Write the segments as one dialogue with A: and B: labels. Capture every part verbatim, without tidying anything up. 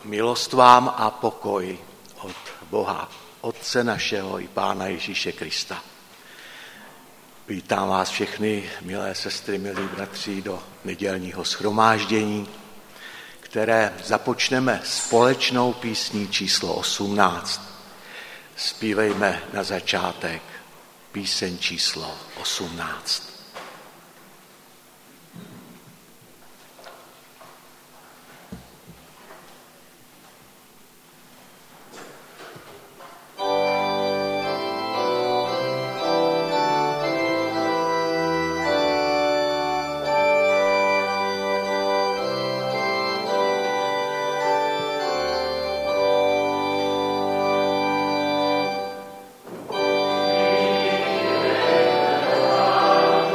A: Milost vám a pokoj od Boha, Otce našeho i Pána Ježíše Krista. Vítám vás všechny, milé sestry, milí bratři, do nedělního shromáždění, které započneme společnou písní číslo osmnáct. Zpívejme na začátek píseň číslo osmnáct.
B: Amen.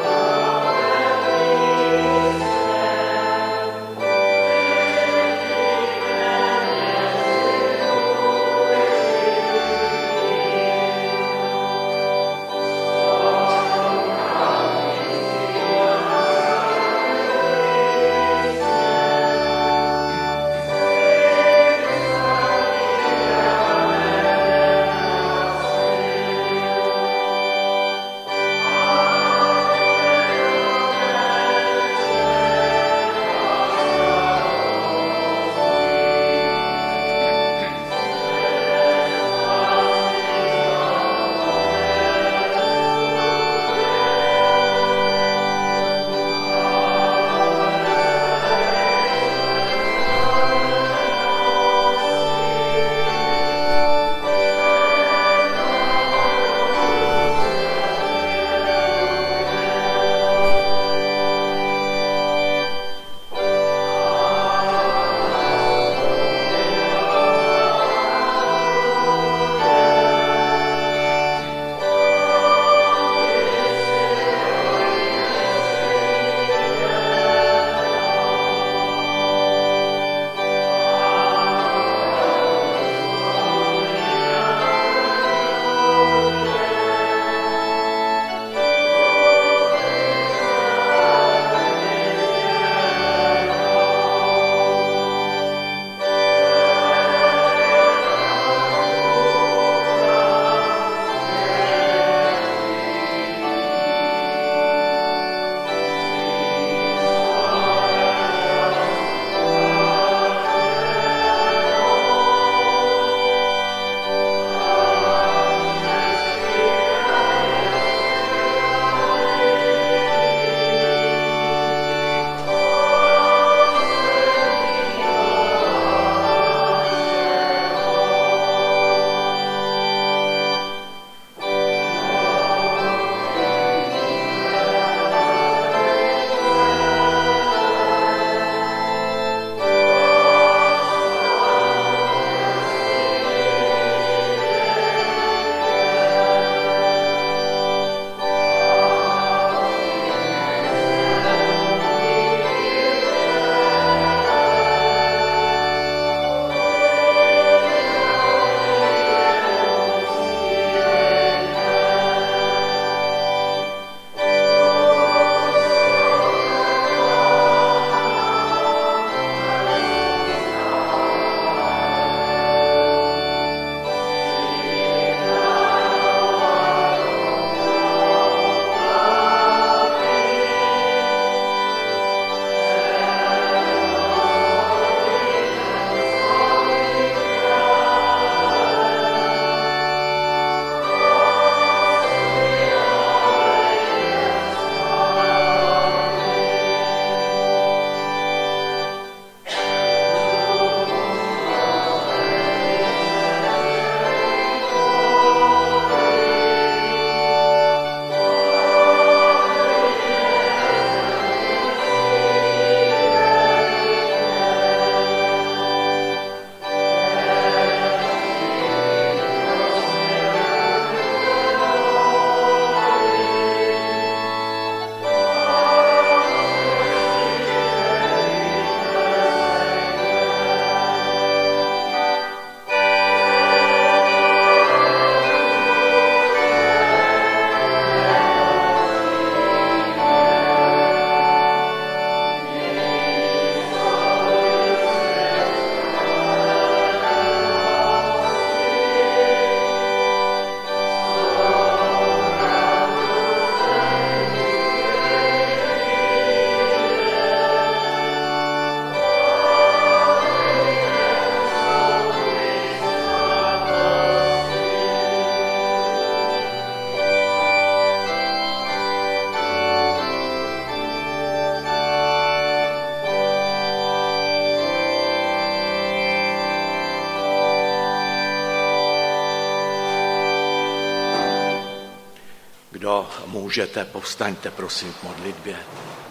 A: Kdo můžete, povstaňte prosím k modlitbě.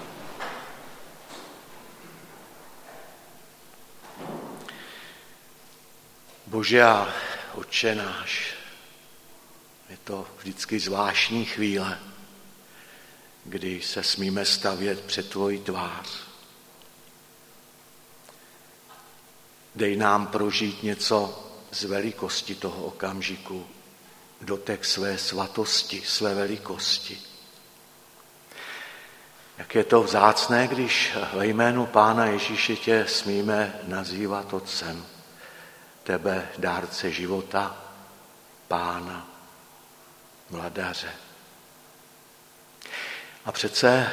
A: Bože a Otče náš, je to vždycky zvláštní chvíle, kdy se smíme stavět před tvoji tvář. Dej nám prožít něco z velikosti toho okamžiku, dotek své svatosti, své velikosti. Jak je to vzácné, když ve jménu Pána Ježíše tě smíme nazývat Otcem, tebe, dárce života, Pána, vladaře. A přece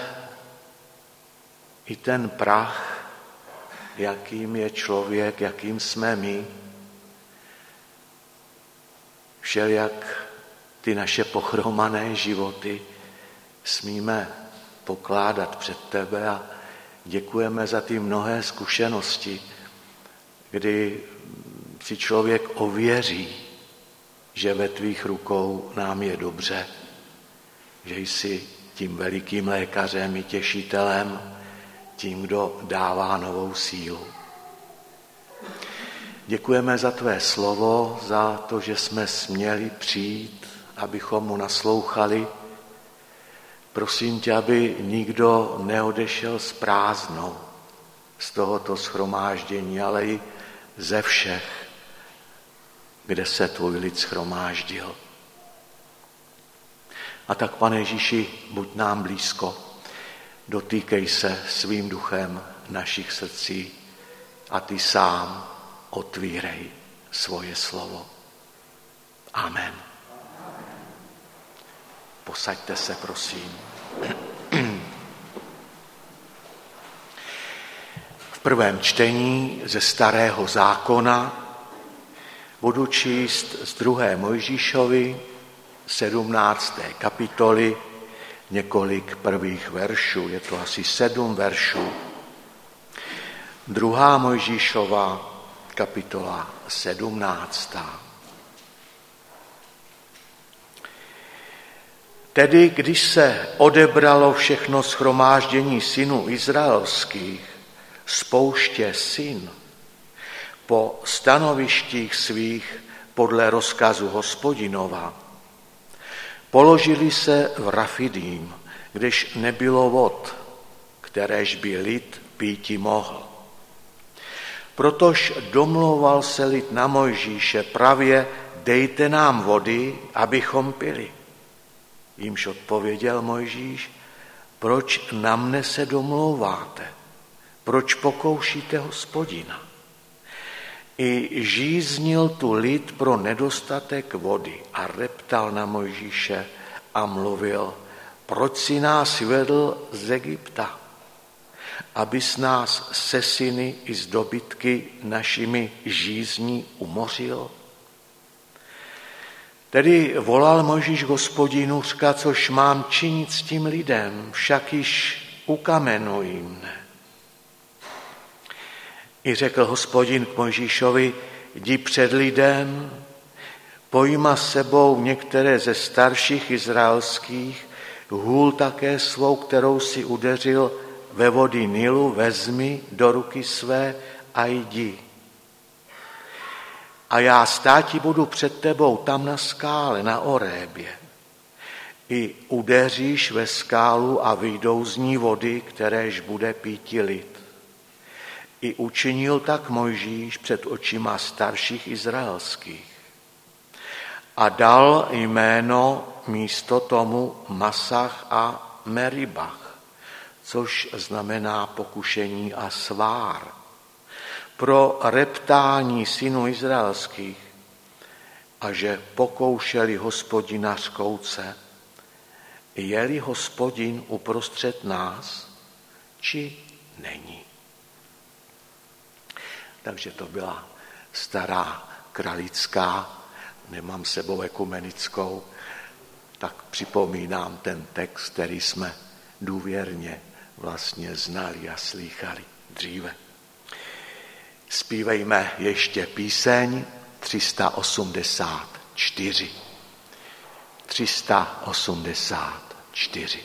A: i ten prach, jakým je člověk, jakým jsme my, všelijak ty naše pochromané životy smíme pokládat před tebe a děkujeme za ty mnohé zkušenosti, kdy si člověk ověří, že ve tvých rukou nám je dobře, že jsi tím velikým lékařem i těšitelem, tím, kdo dává novou sílu. Děkujeme za tvé slovo, za to, že jsme směli přijít, abychom mu naslouchali. Prosím tě, aby nikdo neodešel s prázdnou z tohoto shromáždění, ale i ze všech, kde se tvůj lid shromáždil. A tak, Pane Ježíši, buď nám blízko, dotýkej se svým duchem našich srdcí a ty sám otvírej svoje slovo. Amen. Posaďte se, prosím. V prvém čtení ze Starého zákona budu číst z druhé Mojžíšovi sedmnácté kapitoly několik prvých veršů. Je to asi sedm veršů. Druhá Mojžíšova kapitola sedmnáctá. Tedy, když se odebralo všechno shromáždění synů izraelských z pouště Sin po stanovištích svých podle rozkazu Hospodinova, položili se v Rafidím, kdež nebylo vod, kteréž by lid píti mohl. Protož domlouval se lid na Mojžíše pravě, dejte nám vody, abychom pili. Jímž odpověděl Mojžíš, proč na mne se domlouváte? Proč pokoušíte Hospodina? I žíznil tu lid pro nedostatek vody a reptal na Mojžíše a mluvil, proč si nás vedl z Egypta, abys nás se syny i z dobytky našimi žízní umořil? Tedy volal Mojžíš Hospodinu, říká, což mám činit s tím lidem, však již ukamenují mne. I řekl Hospodin k Mojžíšovi, jdi před lidem, pojma sebou některé ze starších izraelských, hůl také svou, kterou si udeřil ve vody Nilu, vezmi do ruky své a jdi. A já státi budu před tebou tam na skále, na Orébě. I udeříš ve skálu a vyjdou z ní vody, kteréž bude píti lid. I učinil tak Mojžíš před očima starších izraelských. A dal jméno místo tomu Masach a Meribach, což znamená pokušení a svár. Pro reptání synů izraelských a že pokoušeli Hospodina z kouce, je-li Hospodin uprostřed nás, či není. Takže to byla stará kralická, nemám sebou ekumenickou, tak připomínám ten text, který jsme důvěrně vlastně znali a slýchali dříve. Zpívejme ještě píseň tři sta osmdesát čtyři. tři sta osmdesát čtyři.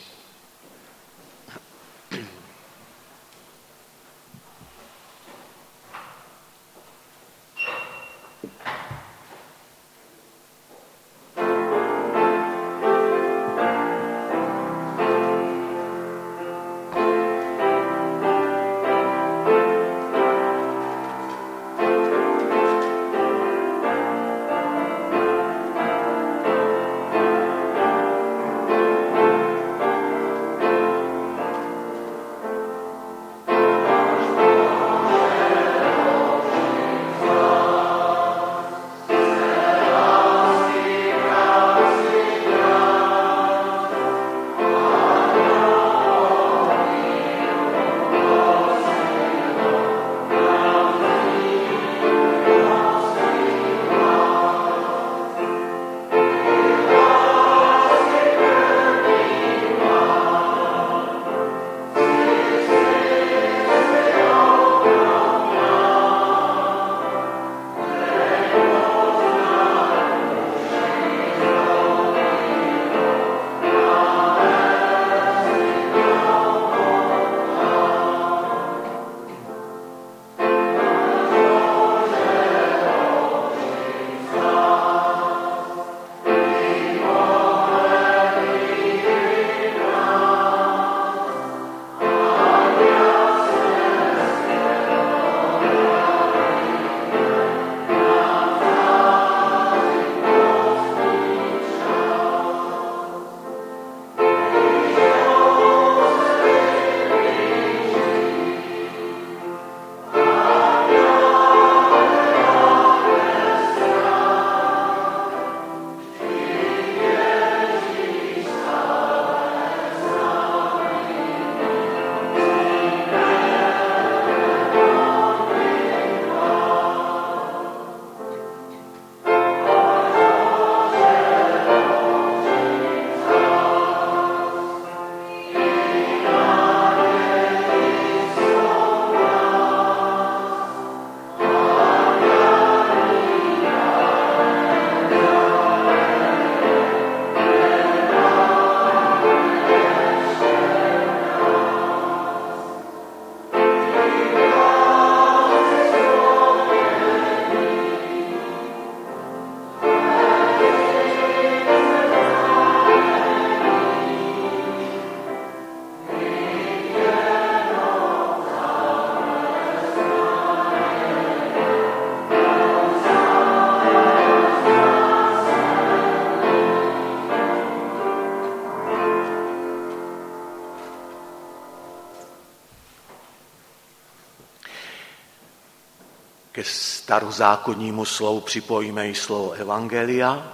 A: Ke starozákonnímu slovu připojíme i slovo evangelia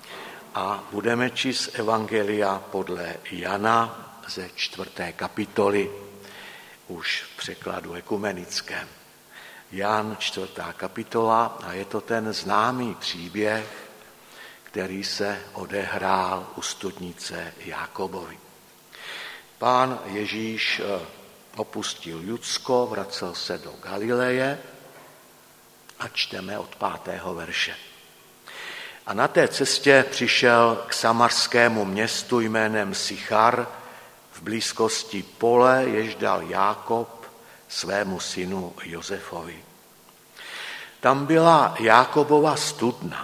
A: a budeme číst evangelia podle Jana ze čtvrté kapitoly, už v překladu ekumenickém. Jan, čtvrtá kapitola, a je to ten známý příběh, který se odehrál u studnice Jákobovi. Pán Ježíš opustil Judsko, vracel se do Galileje a čteme od pátého verše. A na té cestě přišel k samarskému městu jménem Sichar v blízkosti pole, jež dal Jákob svému synu Josefovi. Tam byla Jákobova studna.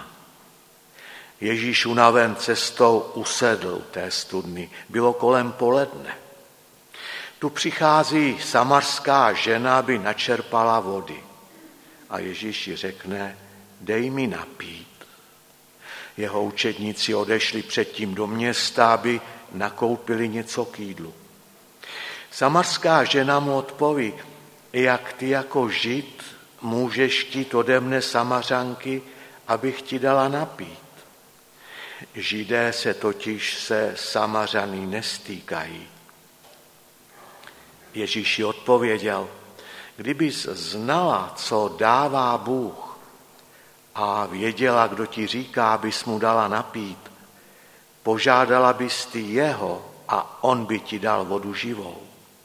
A: Ježíš unaven cestou usedl u té studny. Bylo kolem poledne. Tu přichází samarská žena, aby načerpala vody. A Ježíš ji řekne, dej mi napít. Jeho učedníci odešli předtím do města, aby nakoupili něco k jídlu. Samarská žena mu odpoví, jak ty jako Žid můžeš chtít ode mne Samařanky, abych ti dala napít. Židé se totiž se Samařany nestýkají. Ježíš jí odpověděl, kdybys znala, co dává Bůh a věděla, kdo ti říká, abys mu dala napít, požádala bys ty jeho a on by ti dal vodu živou.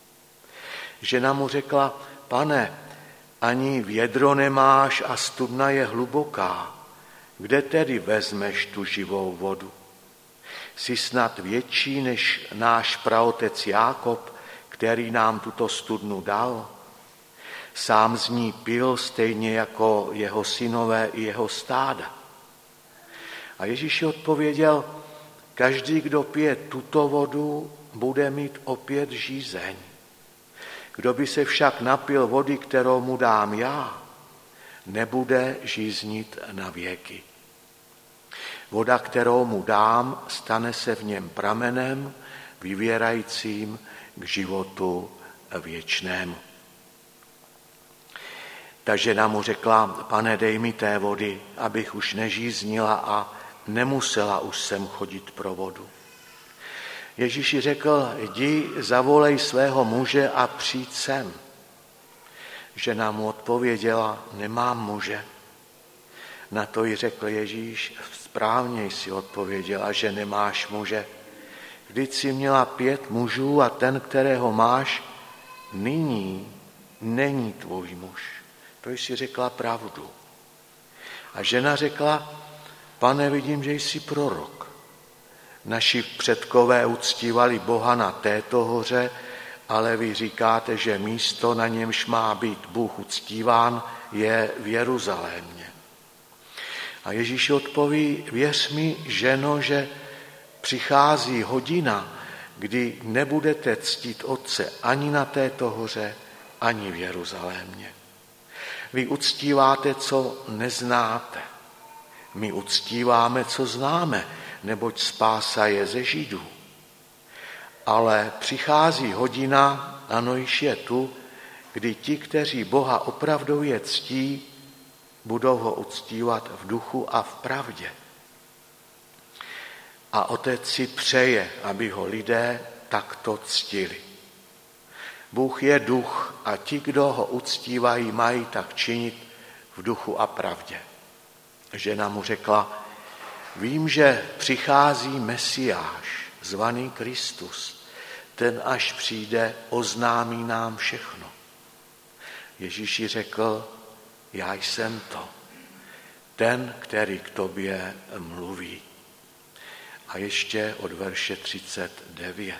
A: Žena mu řekla, pane, ani vědro nemáš a studna je hluboká. Kde tedy vezmeš tu živou vodu? Jsi snad větší než náš praotec Jákob, který nám tuto studnu dal? Sám z ní pil stejně jako jeho synové i jeho stáda. A Ježíš odpověděl, každý, kdo pije tuto vodu, bude mít opět žízeň. Kdo by se však napil vody, kterou mu dám já, nebude žíznit na věky. Voda, kterou mu dám, stane se v něm pramenem, vyvěrajícím k životu věčnému. Ta žena mu řekla, pane, dej mi té vody, abych už nežíznila a nemusela už sem chodit pro vodu. Ježíš jí řekl, jdi, zavolej svého muže a přijď sem. Žena mu odpověděla, nemám muže. Na to jí řekl Ježíš, správně jsi odpověděla, že nemáš muže. Vždyť jsi měla pět mužů a ten, kterého máš, nyní není tvůj muž. To jsi řekla pravdu. A žena řekla, pane, vidím, že jsi prorok. Naši předkové uctívali Boha na této hoře, ale vy říkáte, že místo, na němž má být Bůh uctíván, je v Jeruzalémě. A Ježíš odpoví, věř mi, ženo, že přichází hodina, kdy nebudete ctít Otce ani na této hoře, ani v Jeruzalémě. Vy uctíváte, co neznáte. My uctíváme, co známe, neboť spása je ze Židů. Ale přichází hodina, ano, již je tu, kdy ti, kteří Boha opravdově ctí, budou ho uctívat v duchu a v pravdě. A Otec si přeje, aby ho lidé takto ctili. Bůh je duch a ti, kdo ho uctívají, mají tak činit v duchu a pravdě. Žena mu řekla, vím, že přichází Mesiáš, zvaný Kristus. Ten, až přijde, oznámí nám všechno. Ježíš jí řekl, já jsem to, ten, který k tobě mluví. A ještě od verše třicet devět.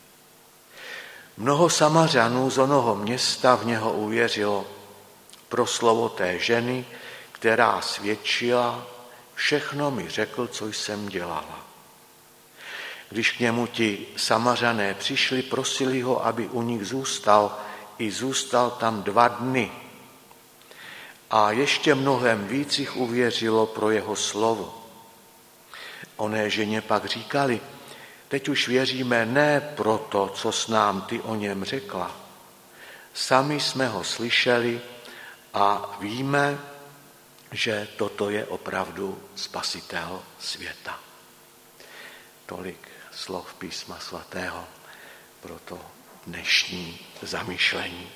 A: Mnoho Samařanů z onoho města v něho uvěřilo pro slovo té ženy, která svědčila, všechno mi řekl, co jsem dělala. Když k němu ti Samařané přišli, prosili ho, aby u nich zůstal, i zůstal tam dva dny. A ještě mnohem víc jich uvěřilo pro jeho slovo. Oné ženě pak říkali, teď už věříme ne proto, co s nám ty o něm řekla. Sami jsme ho slyšeli a víme, že toto je opravdu spasitel světa. Tolik slov písma svatého pro to dnešní zamyšlení.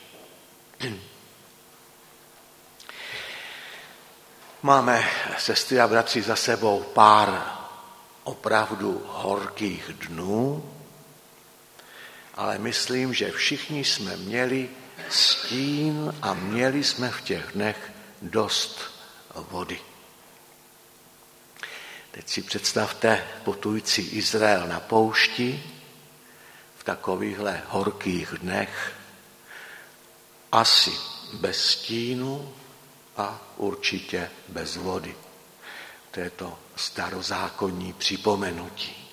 A: Máme, sestry a bratři, za sebou pár opravdu horkých dnů, ale myslím, že všichni jsme měli stín a měli jsme v těch dnech dost vody. Teď si představte putující Izrael na poušti v takovýchhle horkých dnech, asi bez stínu a určitě bez vody. To je to starozákonní připomenutí.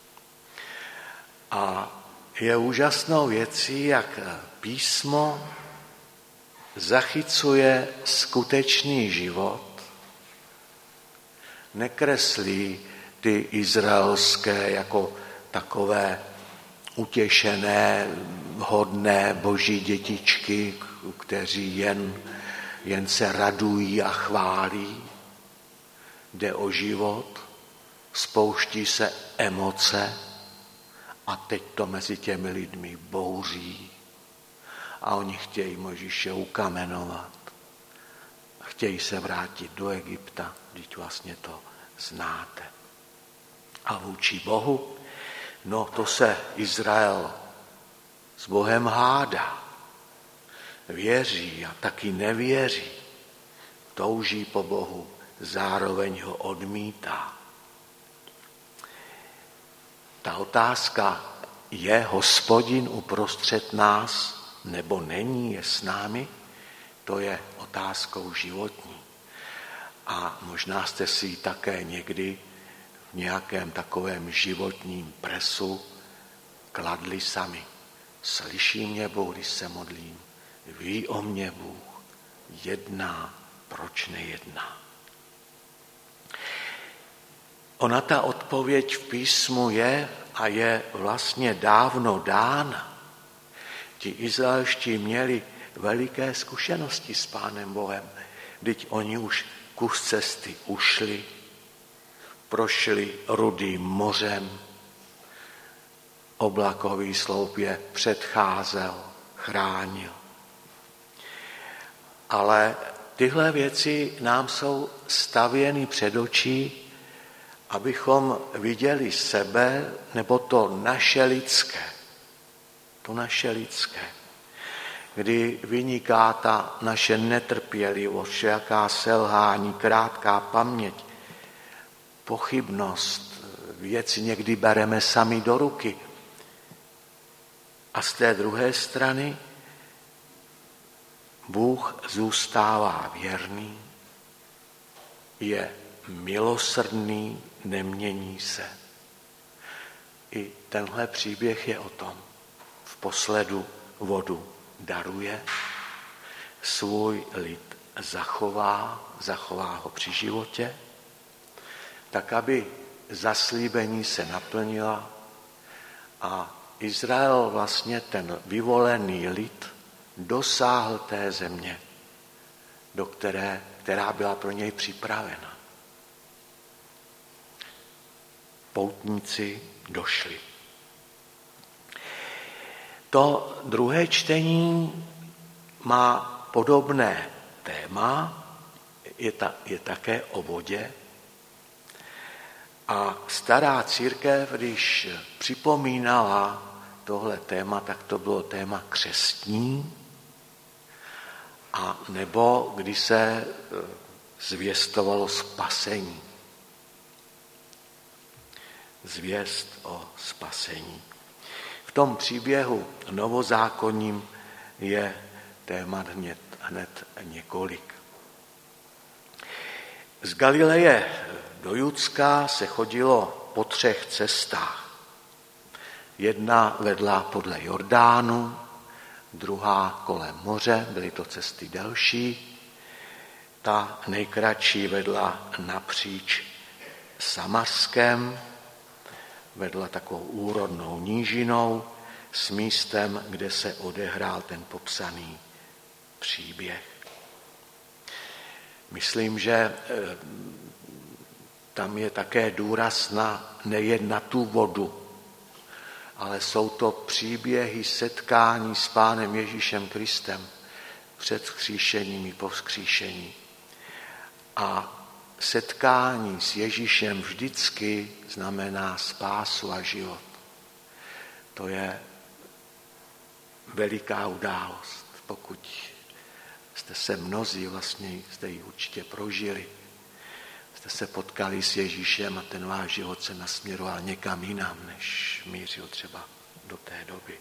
A: A je úžasnou věcí, jak písmo zachycuje skutečný život, nekreslí ty izraelské jako takové utěšené, hodné boží dětičky, kteří jen, jen se radují a chválí. Jde o život, spouští se emoce a teď to mezi těmi lidmi bouří. A oni chtějí Mojžíše ukamenovat. Chtějí se vrátit do Egypta, vždyť vlastně to znáte. A vůči Bohu, no to se Izrael s Bohem hádá. Věří a taky nevěří. Touží po Bohu, zároveň ho odmítá. Ta otázka, je Hospodin uprostřed nás, nebo není, je s námi, to je otázkou životní. A možná jste si ji také někdy v nějakém takovém životním presu kladli sami. Slyší mě Bůh, když se modlím, ví o mě Bůh, jedná, proč nejedná. Ona ta odpověď v písmu je a je vlastně dávno dána. Ti izraelští měli veliké zkušenosti s Pánem Bohem, vždyť oni už kus cesty ušli, prošli Rudým mořem, oblakový sloup je předcházel, chránil. Ale tyhle věci nám jsou stavěny před očí, abychom viděli sebe, nebo to naše lidské. To naše lidské. Kdy vyniká ta naše netrpělivost, všelijaká selhání, krátká paměť, pochybnost, věci někdy bereme sami do ruky. A z té druhé strany Bůh zůstává věrný, je milosrdný, nemění se. I tenhle příběh je o tom. V posledu vodu daruje, svůj lid zachová, zachová ho při životě, tak aby zaslíbení se naplnila a Izrael, vlastně ten vyvolený lid, dosáhl té země, do které, která byla pro něj připravena. Poutníci došli. To druhé čtení má podobné téma, je, ta, je také o vodě. A stará církev, když připomínala tohle téma, tak to bylo téma křestní, a nebo kdy se zvěstovalo spasení. Zvěst o spasení. V tom příběhu novozákonním je témat hned, hned několik. Z Galileje do Judska se chodilo po třech cestách. Jedna vedla podle Jordánu, druhá kolem moře, byly to cesty delší. Ta nejkratší vedla napříč Samarskem, vedla takovou úrodnou nížinou s místem, kde se odehrál ten popsaný příběh. Myslím, že tam je také důraz na nejen na tu vodu, ale jsou to příběhy setkání s Pánem Ježíšem Kristem před vzkříšením i po vzkříšení. A setkání s Ježíšem vždycky znamená spásu a život. To je veliká událost. Pokud jste se mnozí, vlastně jste ji určitě prožili, jste se potkali s Ježíšem a ten váš život se nasměroval někam jinam, než mířil třeba do té doby.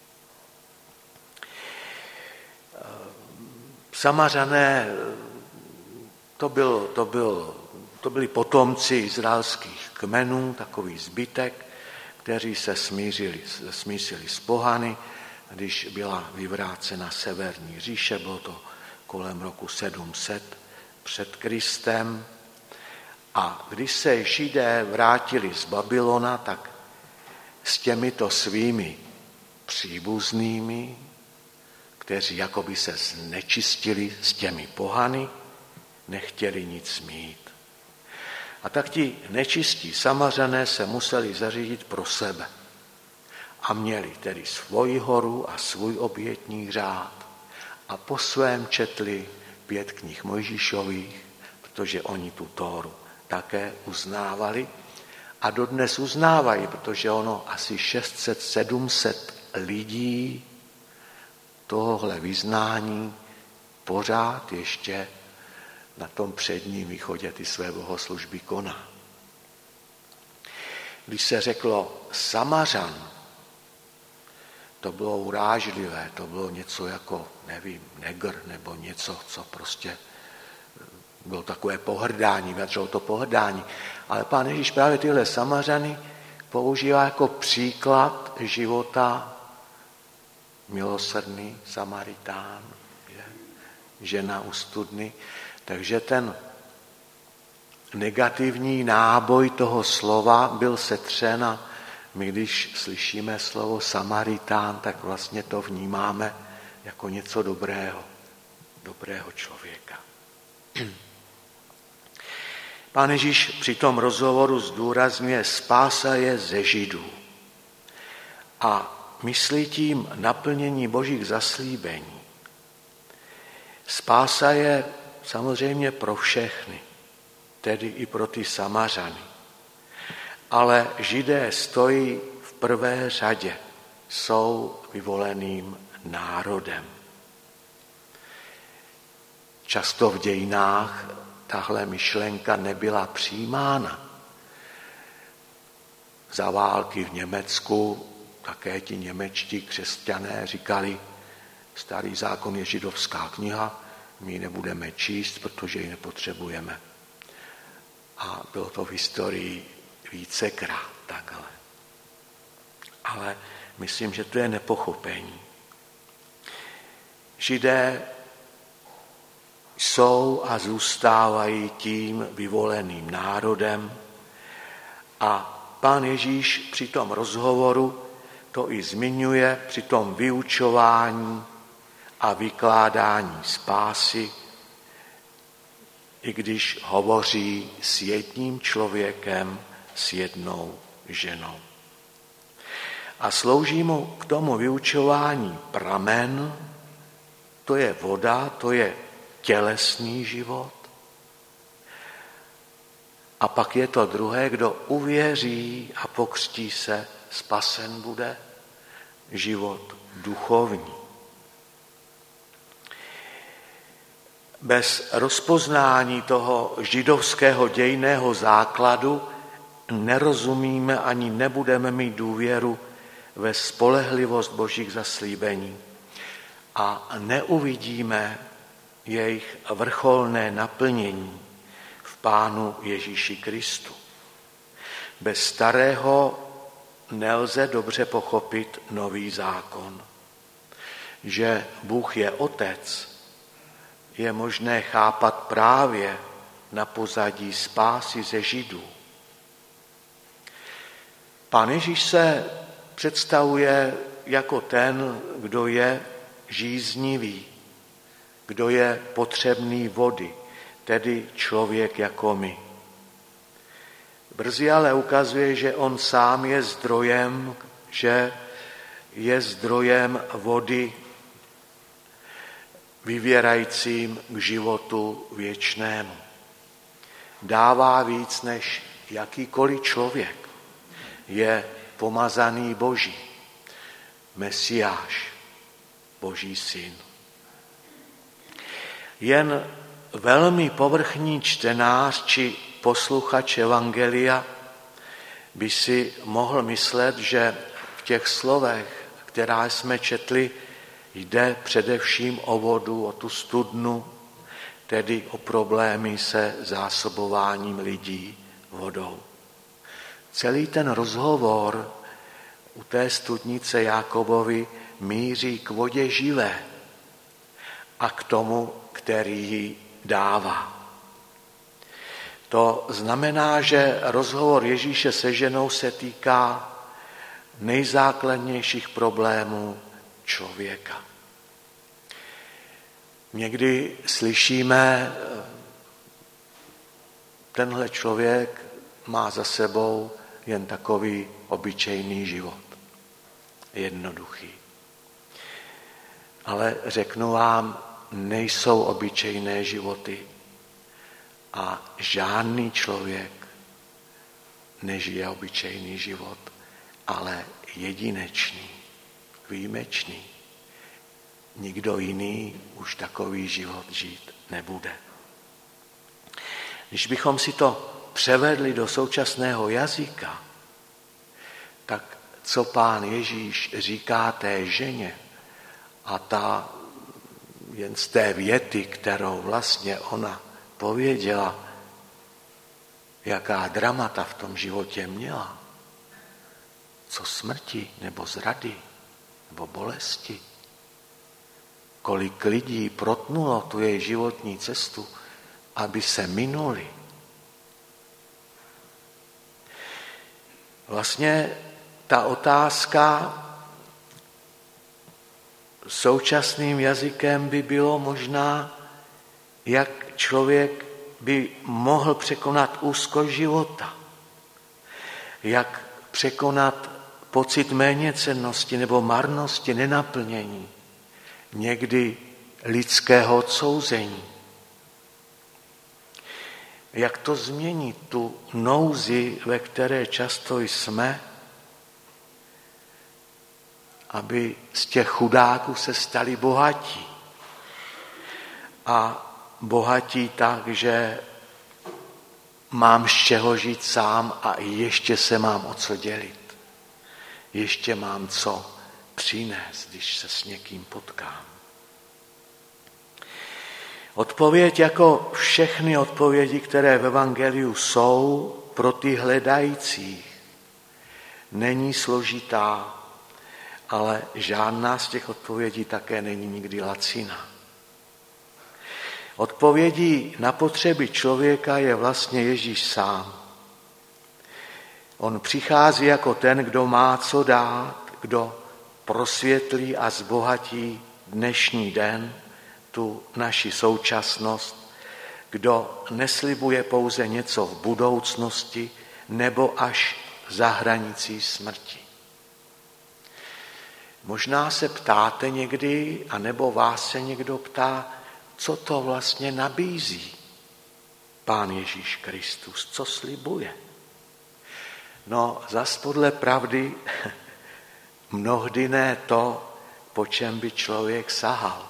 A: Samařané, to, byl, to, byl, to byli potomci izraelských kmenů, takový zbytek, kteří se smířili, smířili s pohany, když byla vyvrácena severní říše, bylo to kolem roku sedm set před Kristem. A když se Židé vrátili z Babylona, tak s těmito svými příbuznými, kteří jakoby se znečistili s těmi pohany, nechtěli nic mít. A tak ti nečistí Samařané se museli zařídit pro sebe. A měli tedy svoji horu a svůj obětní řád. A po svém četli pět knih Mojžíšových, protože oni tu Tóru také uznávali. A dodnes uznávají, protože ono asi šest set sedm set lidí tohle vyznání pořád ještě na tom předním východě ty své bohoslužby koná. Když se řeklo Samařan, to bylo urážlivé, to bylo něco jako, nevím, negr nebo něco, co prostě bylo takové pohrdání, vyjadřilo to pohrdání. Ale Pán Ježíš právě tyhle Samařany používá jako příklad života milosrdný Samaritán, že? Žena u studny. Takže ten negativní náboj toho slova byl setřen a my, když slyšíme slovo Samaritán, tak vlastně to vnímáme jako něco dobrého, dobrého člověka. Pán Ježíš při tom rozhovoru zdůrazňuje, spása je ze Židů. A myslí tím naplnění božích zaslíbení. Spása je samozřejmě pro všechny, tedy i pro ty Samařany. Ale Židé stojí v prvé řadě, jsou vyvoleným národem. Často v dějinách tahle myšlenka nebyla přijímána. Za války v Německu také ti němečtí křesťané říkali, starý zákon je židovská kniha, my ji nebudeme číst, protože ji nepotřebujeme. A bylo to v historii vícekrát takhle. Ale myslím, že to je nepochopení. Židé jsou a zůstávají tím vyvoleným národem a Pán Ježíš při tom rozhovoru to i zmiňuje, při tom vyučování a vykládání spásy, i když hovoří s jedním člověkem, s jednou ženou. A slouží mu k tomu vyučování pramen, to je voda, to je tělesný život. A pak je to druhé, kdo uvěří a pokřtí se, spasen bude, život duchovní. Bez rozpoznání toho židovského dějného základu nerozumíme ani nebudeme mít důvěru ve spolehlivost božích zaslíbení a neuvidíme jejich vrcholné naplnění v Pánu Ježíši Kristu. Bez starého nelze dobře pochopit nový zákon. Že Bůh je Otec, je možné chápat právě na pozadí spásy ze Židů. Pán Ježíš se představuje jako ten, kdo je žíznivý, kdo je potřebný vody, tedy člověk jako my. Brzy ale ukazuje, že on sám je zdrojem, že je zdrojem vody vyvěrajícím k životu věčnému. Dává víc než jakýkoliv člověk. Je pomazaný Boží, Mesiáš, Boží syn. Jen velmi povrchní čtenář či posluchač evangelia by si mohl myslet, že v těch slovech, která jsme četli, jde především o vodu, o tu studnu, tedy o problémy se zásobováním lidí vodou. Celý ten rozhovor u té studnice Jákobovi míří k vodě živé a k tomu, který ji dává. To znamená, že rozhovor Ježíše se ženou se týká nejzákladnějších problémů člověka. Někdy slyšíme, tenhle člověk má za sebou jen takový obyčejný život. Jednoduchý. Ale řeknu vám, nejsou obyčejné životy a žádný člověk nežije obyčejný život, ale jedinečný, výjimečný. Nikdo jiný už takový život žít nebude. Když bychom si to převedli do současného jazyka, Tak co Pán Ježíš říká té ženě, a ta jen z té věty, kterou vlastně ona pověděla, jaká dramata v tom životě měla, co smrti, nebo zrady, nebo bolesti, kolik lidí protnulo tu její životní cestu, aby se minuli. Vlastně ta otázka současným jazykem by bylo možná, jak člověk by mohl překonat úzkost života, jak překonat pocit méněcennosti nebo marnosti, nenaplnění, někdy lidského odsouzení. Jak to změnit, tu nouzi, ve které často jsme, aby z těch chudáků se stali bohatí. A bohatí tak, že mám z čeho žít sám a ještě se mám o co dělit. Ještě mám co přinést, když se s někým potkám. Odpověď, jako všechny odpovědi, které v evangeliu jsou pro ty hledající, není složitá, ale žádná z těch odpovědí také není nikdy laciná. Odpovědí na potřeby člověka je vlastně Ježíš sám. On přichází jako ten, kdo má co dát, kdo prosvětlí a zbohatí dnešní den, tu naši současnost, kdo neslibuje pouze něco v budoucnosti nebo až za hranicí smrti. Možná se ptáte někdy, anebo vás se někdo ptá, co to vlastně nabízí Pán Ježíš Kristus, co slibuje. No, zas podle pravdy mnohdy ne to, po čem by člověk sahal.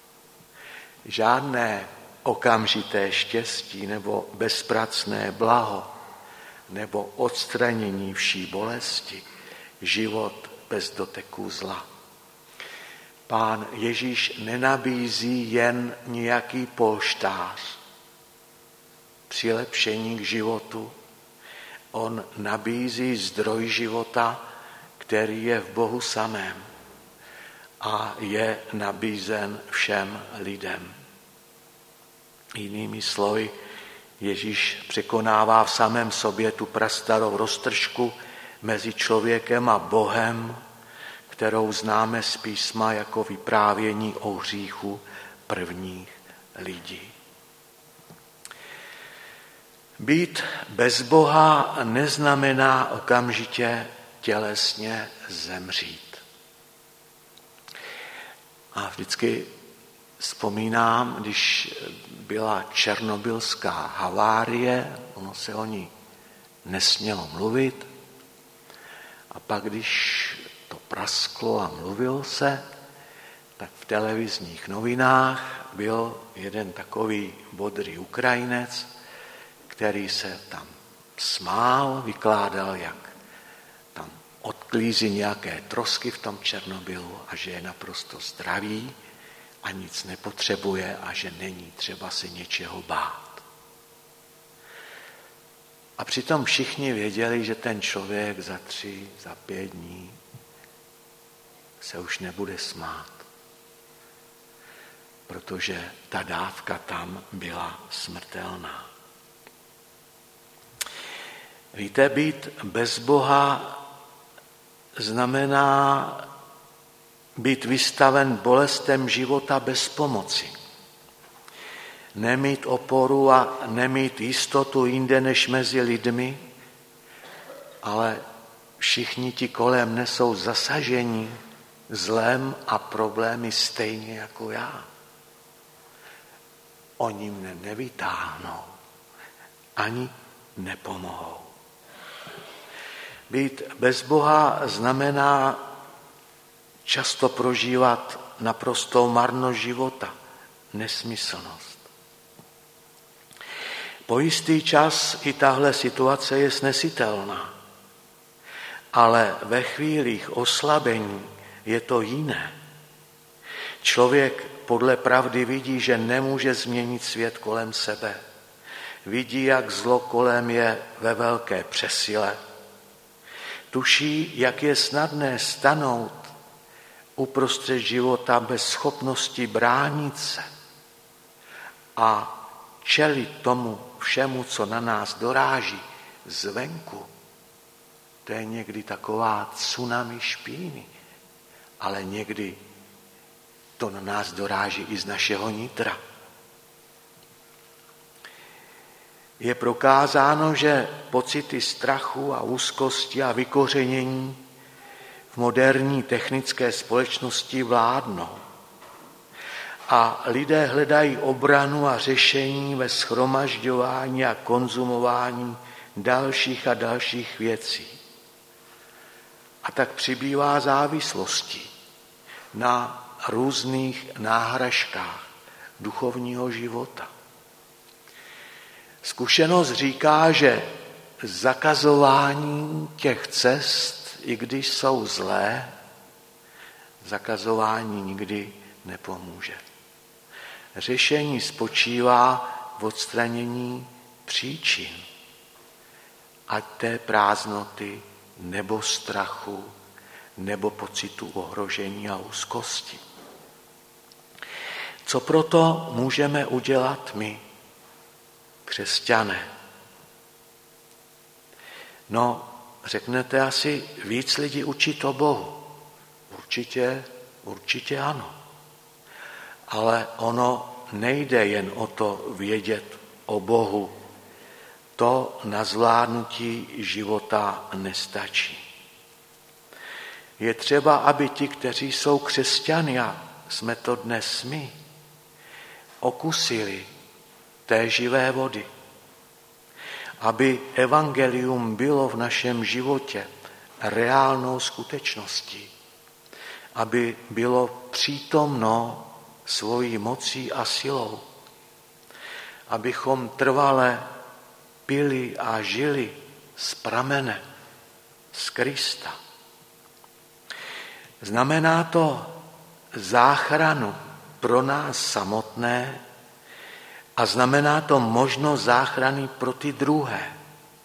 A: Žádné okamžité štěstí nebo bezpracné blaho nebo odstranění vší bolesti, život bez doteků zla. Pán Ježíš nenabízí jen nějaký polštář, přilepšení k životu. On nabízí zdroj života, který je v Bohu samém a je nabízen všem lidem. Jinými slovy, Ježíš překonává v samém sobě tu prastarou roztržku mezi člověkem a Bohem, kterou známe z písma jako vyprávění o hříchu prvních lidí. Být bez Boha neznamená okamžitě tělesně zemřít. A vždycky vzpomínám, když byla černobylská havárie, ono se o ní nesmělo mluvit, a pak, když to prasklo a mluvilo se, tak v televizních novinách byl jeden takový bodrý Ukrajinec, který se tam smál, vykládal, jak tam odklízí nějaké trosky v tom Černobylu a že je naprosto zdravý a nic nepotřebuje a že není třeba se něčeho bát. A přitom všichni věděli, že ten člověk za tři, za pět dní se už nebude smát, protože ta dávka tam byla smrtelná. Víte, být bez Boha znamená být vystaven bolestem života bez pomoci. Nemít oporu a nemít jistotu jinde než mezi lidmi, ale všichni ti kolem nesou zasažení zlem a problémy stejně jako já. Oni mne nevytáhnou, ani nepomohou. Být bez Boha znamená často prožívat naprostou marnost života, nesmyslnost. Po jistý čas i tahle situace je snesitelná, Ale ve chvílích oslabení je to jiné. Člověk podle pravdy vidí, že nemůže změnit svět kolem sebe. Vidí, jak zlo kolem je ve velké přesile. Tuší, jak je snadné stanout uprostřed života bez schopnosti bránit se a čelit tomu všemu, co na nás doráží zvenku. To je někdy taková tsunami špíny, ale někdy to na nás doráží i z našeho nitra. Je prokázáno, že pocity strachu a úzkosti a vykořenění v moderní technické společnosti vládnou. A lidé hledají obranu a řešení ve shromažďování a konzumování dalších a dalších věcí. A tak přibývá závislostí na různých náhražkách duchovního života. Zkušenost říká, že zakazování těch cest, i když jsou zlé, zakazování nikdy nepomůže. Řešení spočívá v odstranění příčin, ať té prázdnoty, nebo strachu, nebo pocitu ohrožení a úzkosti. Co proto můžeme udělat my, křesťané? No, řeknete asi, víc lidí učit o Bohu. Určitě, určitě ano. Ale ono nejde jen o to vědět o Bohu. To na zvládnutí života nestačí. Je třeba, aby ti, kteří jsou křesťany, a jsme to dnes my, okusili té živé vody. Aby evangelium bylo v našem životě reálnou skutečností. Aby bylo přítomno svojí mocí a silou. Abychom trvale pili a žili z pramene, z Krista. Znamená to záchranu pro nás samotné a znamená to možnost záchrany pro ty druhé.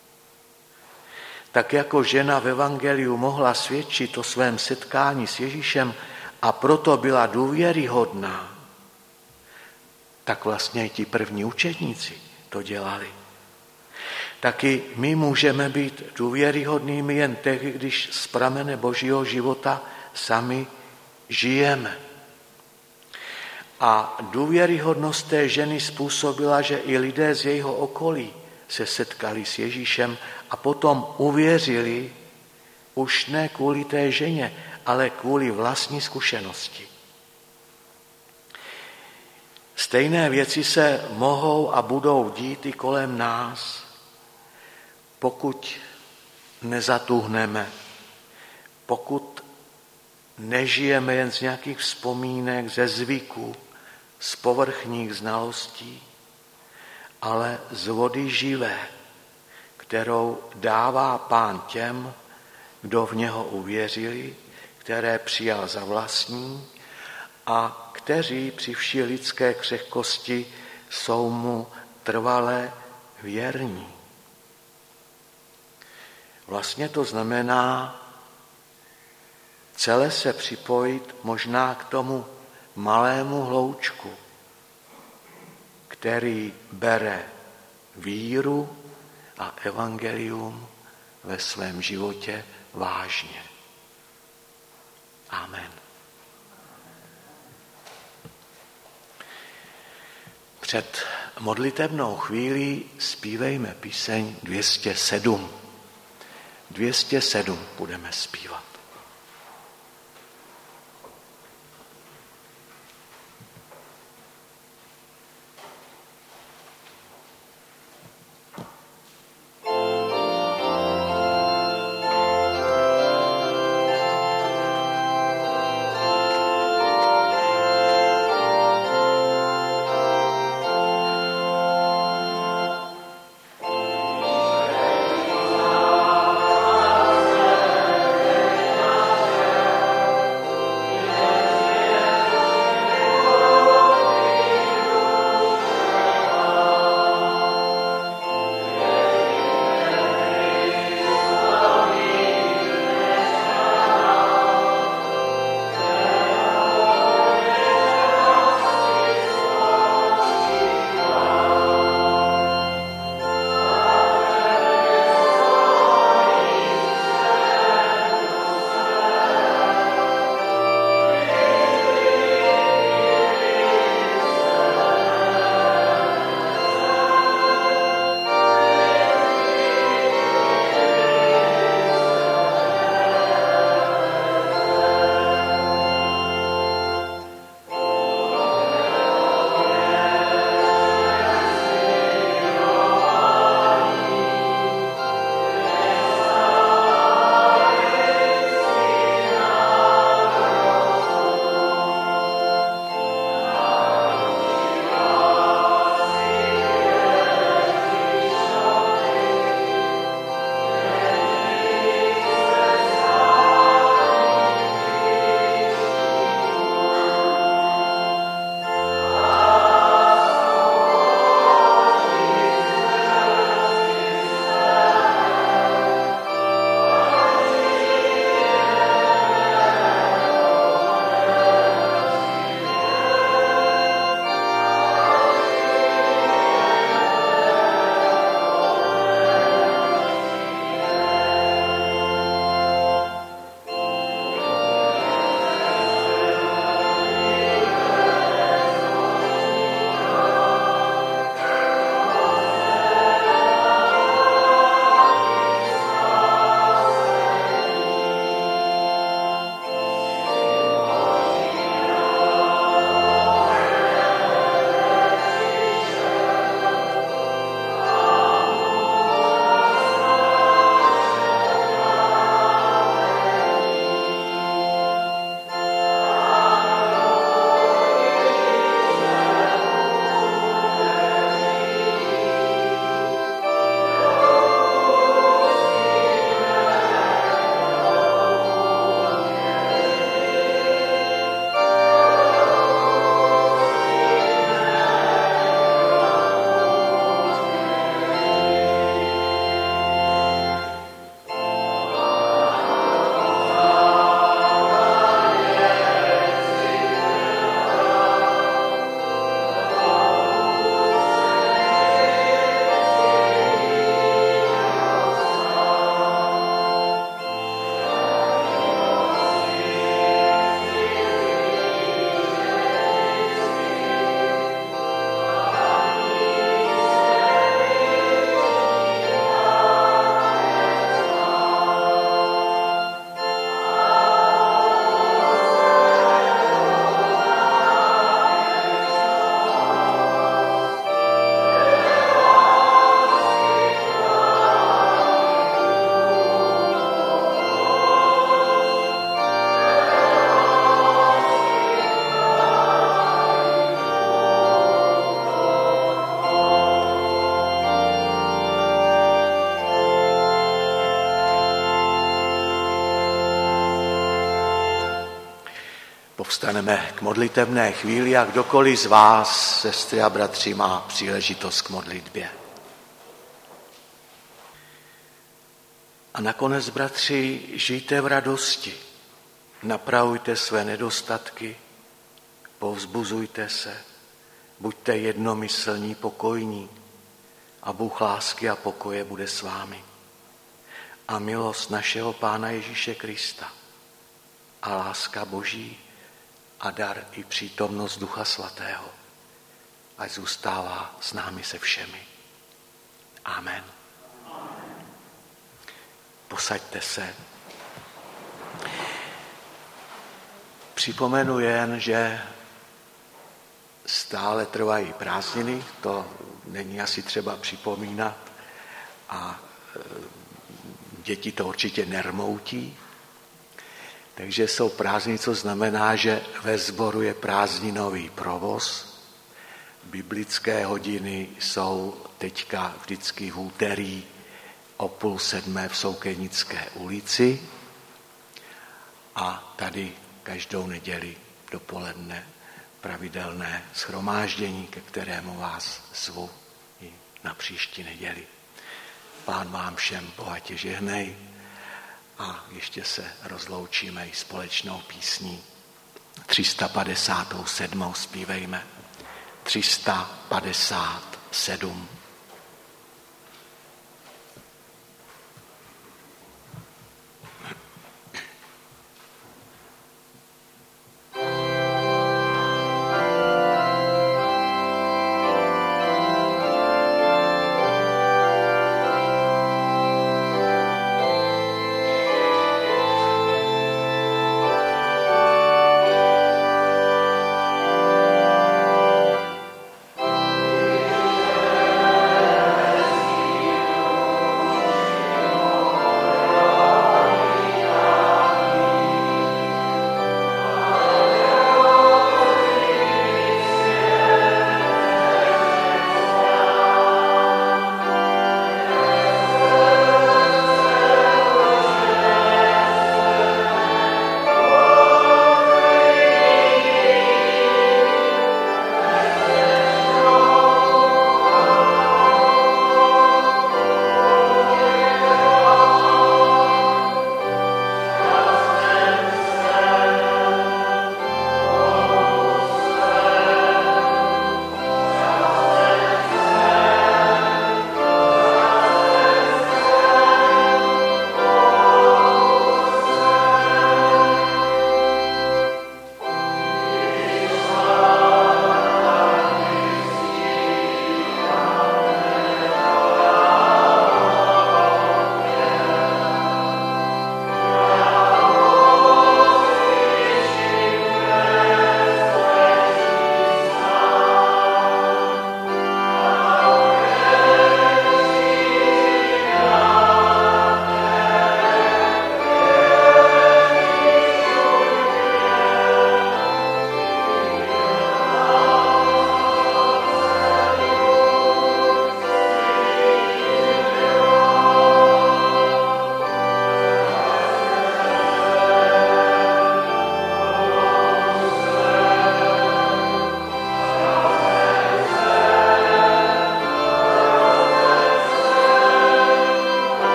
A: Tak jako žena v evangeliu mohla svědčit o svém setkání s Ježíšem a proto byla důvěryhodná, tak vlastně i ti první učedníci to dělali. Taky my můžeme být důvěryhodnými jen tehdy, když z pramene Božího života sami žijeme. A důvěryhodnost té ženy způsobila, že i lidé z jejího okolí se setkali s Ježíšem a potom uvěřili už ne kvůli té ženě, ale kvůli vlastní zkušenosti. Stejné věci se mohou a budou dít i kolem nás, pokud nezatuhneme, pokud nežijeme jen z nějakých vzpomínek, ze zvyků, z povrchních znalostí, ale z vody živé, kterou dává Pán těm, kdo v něho uvěřili, které přijal za vlastní a kteří při vší lidské křehkosti jsou mu trvale věrní. Vlastně to znamená celé se připojit možná k tomu malému hloučku, který bere víru a evangelium ve svém životě vážně. Amen. Před modlitebnou chvílí zpívejme píseň dvě stě sedm. dvě stě sedm budeme zpívat.
B: Amen.
A: Povstaneme k modlitebné chvíli a kdokoliv z vás, sestry a bratři, má příležitost k modlitbě. A nakonec, bratři, žijte v radosti, napravujte své nedostatky, povzbuzujte se, buďte jednomyslní, pokojní a Bůh lásky a pokoje bude s vámi. A milost našeho Pána Ježíše Krista a láska Boží a dar i přítomnost Ducha Svatého, ať zůstává s námi se všemi. Amen. Posaďte se. Připomenu jen, že stále trvají prázdniny, to není asi třeba připomínat a děti to určitě nermoutí. Takže jsou prázdniny, co znamená, že ve sboru je prázdninový provoz. Biblické hodiny jsou teďka vždycky v úterý o půl sedmé v Soukenické ulici a tady každou neděli dopoledne pravidelné shromáždění, ke kterému vás zvu i na příští neděli. Pán vám všem bohatě žehnej a ještě se rozloučíme i společnou písní. tři sta padesát sedm zpívejme. tři sta padesát sedm.